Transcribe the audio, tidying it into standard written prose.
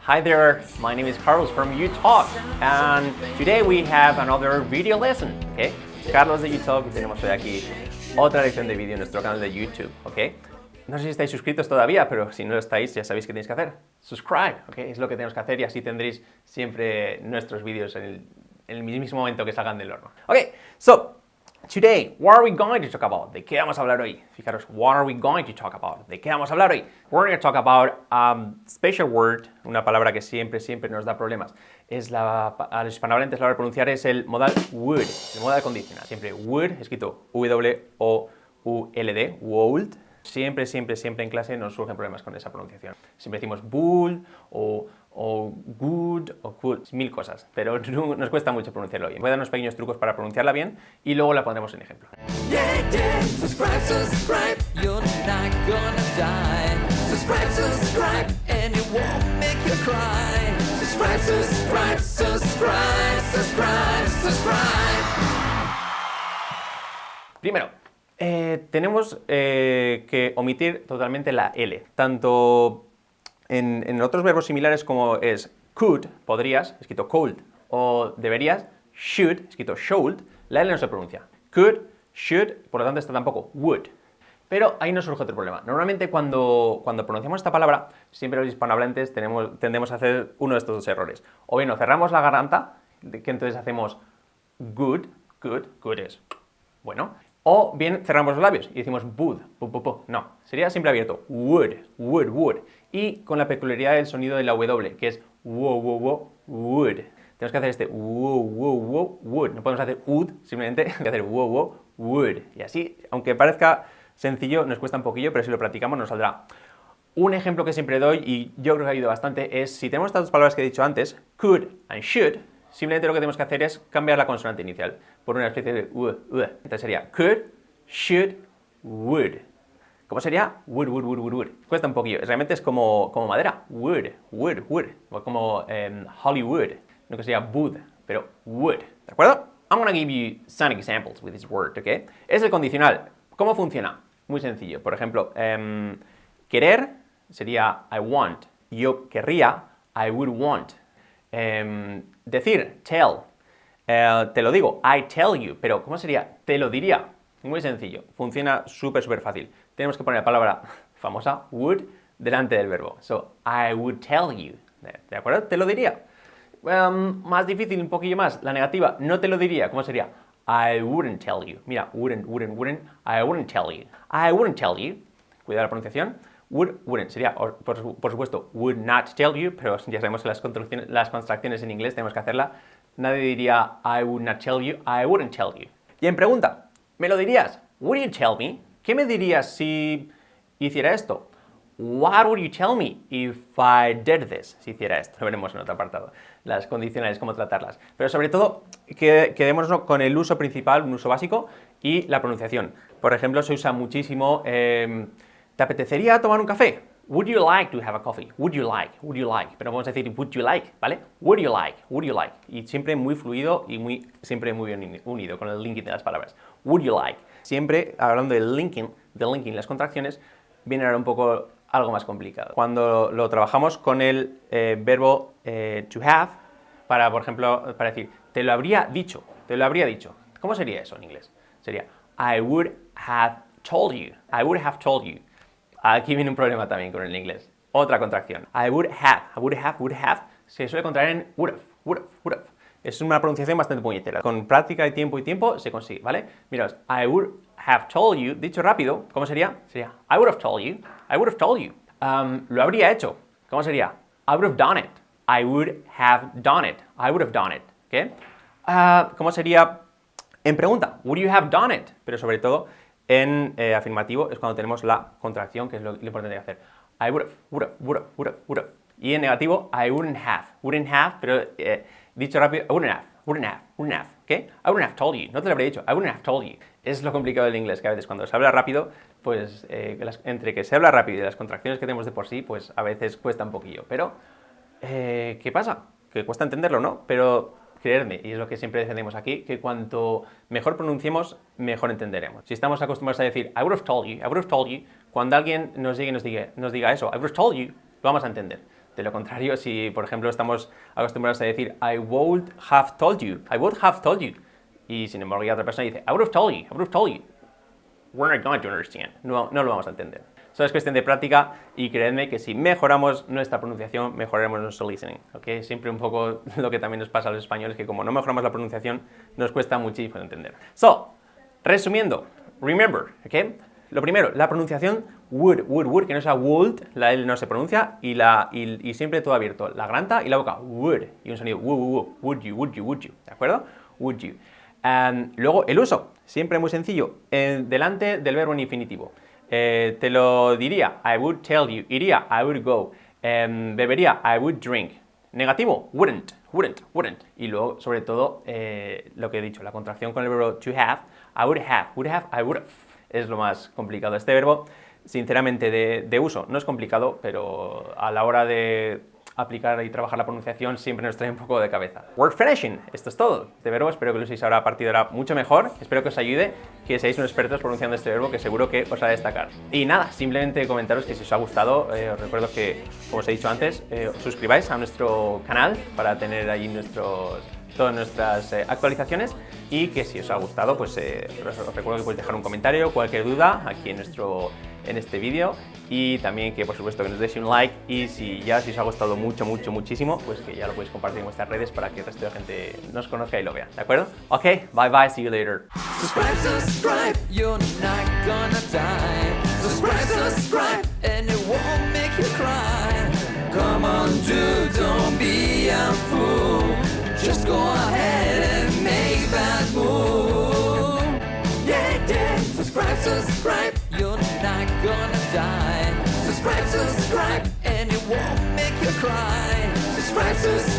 Hi there, my name is Carlos from UTalk, and today we have another video lesson, ¿ok? Carlos de UTalk, y tenemos hoy aquí otra lección de vídeo en nuestro canal de YouTube, ¿ok? No sé si estáis suscritos todavía, pero si no lo estáis, ya sabéis qué tenéis que hacer. Subscribe, ¿ok? Es lo que tenemos que hacer y así tendréis siempre nuestros vídeos en el mismo momento que salgan del horno. Ok, so, today, what are we going to talk about? ¿De qué vamos a hablar hoy? Fijaros, what are we going to talk about? ¿De qué vamos a hablar hoy? We're going to talk about special word, una palabra que siempre nos da problemas. A los hispanohablantes a la hora de pronunciar es el modal would, el modal condicional. Siempre would, escrito W-O-U-L-D, would. Siempre en clase nos surgen problemas con esa pronunciación. Siempre decimos would o good o could, mil cosas, pero nos cuesta mucho pronunciarlo bien. Voy a dar unos pequeños trucos para pronunciarla bien y luego la pondremos en ejemplo. Subscribe, you're not gonna die. Subscribe, and it won't make you cry. Subscribe. Primero, tenemos que omitir totalmente la L, tanto en otros verbos similares como es could, podrías, escrito cold, o deberías, should, escrito should, la L no se pronuncia. Could, should, por lo tanto esta tampoco, would. Pero ahí nos surge otro problema. Normalmente cuando pronunciamos esta palabra, siempre los hispanohablantes tendemos a hacer uno de estos dos errores. O bien nos cerramos la garganta, que entonces hacemos good es bueno. O bien cerramos los labios y decimos would, no, sería siempre abierto, would. Y con la peculiaridad del sonido de la W, que es would. Tenemos que hacer este would. No podemos hacer would, simplemente hay que hacer would. Y así, aunque parezca sencillo, nos cuesta un poquillo, pero si lo practicamos nos saldrá. Un ejemplo que siempre doy, y yo creo que ha ayudado bastante, es si tenemos estas dos palabras que he dicho antes, could and should, simplemente lo que tenemos que hacer es cambiar la consonante inicial por una especie de Entonces sería could, should, would. ¿Cómo sería? Would. Cuesta un poquillo. Realmente es como madera. Wood. O como Hollywood. No que sería wood, pero wood. ¿De acuerdo? I'm going to give you some examples with this word, ¿ok? Es el condicional. ¿Cómo funciona? Muy sencillo. Por ejemplo, querer sería I want. Yo querría, I would want. Decir, tell. Te lo digo, I tell you. Pero, ¿cómo sería? Te lo diría. Muy sencillo. Funciona súper fácil. Tenemos que poner la palabra famosa, would, delante del verbo. So, I would tell you. ¿De acuerdo? Te lo diría. Más difícil, un poquillo más. La negativa, no te lo diría. ¿Cómo sería? I wouldn't tell you. Mira, wouldn't. I wouldn't tell you. I wouldn't tell you. Cuidado la pronunciación. Wouldn't. Sería, por supuesto, would not tell you, pero ya sabemos que las contracciones en inglés tenemos que hacerla. Nadie diría I would not tell you, I wouldn't tell you. Y en pregunta, ¿me lo dirías? Would you tell me? ¿Qué me dirías si hiciera esto? What would you tell me if I did this? Si hiciera esto. Lo veremos en otro apartado. Las condicionales, cómo tratarlas. Pero sobre todo, quedémonos con el uso principal, un uso básico, y la pronunciación. Por ejemplo, se usa muchísimo, ¿te apetecería tomar un café? Would you like to have a coffee? Would you like? Pero vamos a decir would you like, ¿vale? Would you like? Y siempre muy fluido y siempre muy bien unido con el linking de las palabras. Would you like? Siempre hablando del linking, las contracciones, viene ahora un poco algo más complicado. Cuando lo trabajamos con el verbo to have, por ejemplo, para decir, te lo habría dicho. ¿Cómo sería eso en inglés? Sería, I would have told you. Aquí viene un problema también con el inglés. Otra contracción. I would have. Se suele contraer en would have. Es una pronunciación bastante puñetera. Con práctica y tiempo se consigue, ¿vale? Miraos, I would have told you, dicho rápido, ¿cómo sería? Sería, I would have told you. Lo habría hecho. ¿Cómo sería? I would have done it. ¿Okay? ¿Cómo sería en pregunta? Would you have done it? Pero sobre todo, en afirmativo es cuando tenemos la contracción, que es lo importante de hacer. I would have. Y en negativo, I wouldn't have, pero dicho rápido, I wouldn't have, ¿ok? I wouldn't have told you, no te lo habría dicho, I wouldn't have told you. Es lo complicado del inglés, que a veces cuando se habla rápido, pues entre que se habla rápido y las contracciones que tenemos de por sí, pues a veces cuesta un poquillo. Pero, ¿qué pasa? Que cuesta entenderlo, ¿no? Pero creerme, y es lo que siempre defendemos aquí, que cuanto mejor pronunciemos, mejor entenderemos. Si estamos acostumbrados a decir I would have told you, cuando alguien nos llegue y nos diga eso, I would have told you, lo vamos a entender. De lo contrario, si por ejemplo estamos acostumbrados a decir I would have told you, I would have told you, y sin embargo ya otra persona dice I would have told you, I would have told you, we're not going to understand, no lo vamos a entender. Solo es cuestión de práctica y creedme que si mejoramos nuestra pronunciación, mejoraremos nuestro listening, ¿ok? Siempre un poco lo que también nos pasa a los españoles, que como no mejoramos la pronunciación, nos cuesta muchísimo entender. So, resumiendo, remember, ¿ok? Lo primero, la pronunciación would, que no sea would, la L no se pronuncia, y siempre todo abierto, la garganta y la boca, would, y un sonido would you, ¿de acuerdo? Would you. Luego, el uso, siempre muy sencillo, delante del verbo en infinitivo. Te lo diría, I would tell you, iría, I would go, bebería, I would drink. Negativo, wouldn't. Y luego, sobre todo, lo que he dicho, la contracción con el verbo to have, I would have, I would have. Es lo más complicado. Este verbo, sinceramente, de uso no es complicado, pero a la hora de aplicar y trabajar la pronunciación siempre nos trae un poco de cabeza. Word finishing, esto es todo. Este verbo espero que lo uséis ahora a partir de ahora mucho mejor, espero que os ayude, que seáis unos expertos pronunciando este verbo, que seguro que os va a destacar. Y nada, simplemente comentaros que si os ha gustado, os recuerdo que, como os he dicho antes, os suscribáis a nuestro canal para tener ahí todas nuestras actualizaciones, y que si os ha gustado, pues os recuerdo que podéis dejar un comentario, cualquier duda aquí en este vídeo, y también que por supuesto que nos deis un like, y si os ha gustado muchísimo, pues que ya lo podéis compartir en vuestras redes para que el resto de gente nos conozca y lo vea, ¿de acuerdo? Ok, bye, see you later. Subscribe, you're not gonna die. Subscribe, and it won't make you cry. Come on, dude, don't be a fool. Just go ahead and make that move. Yeah, subscribe, you're not gonna die. Subscribe, and it won't make you cry. Subscribe.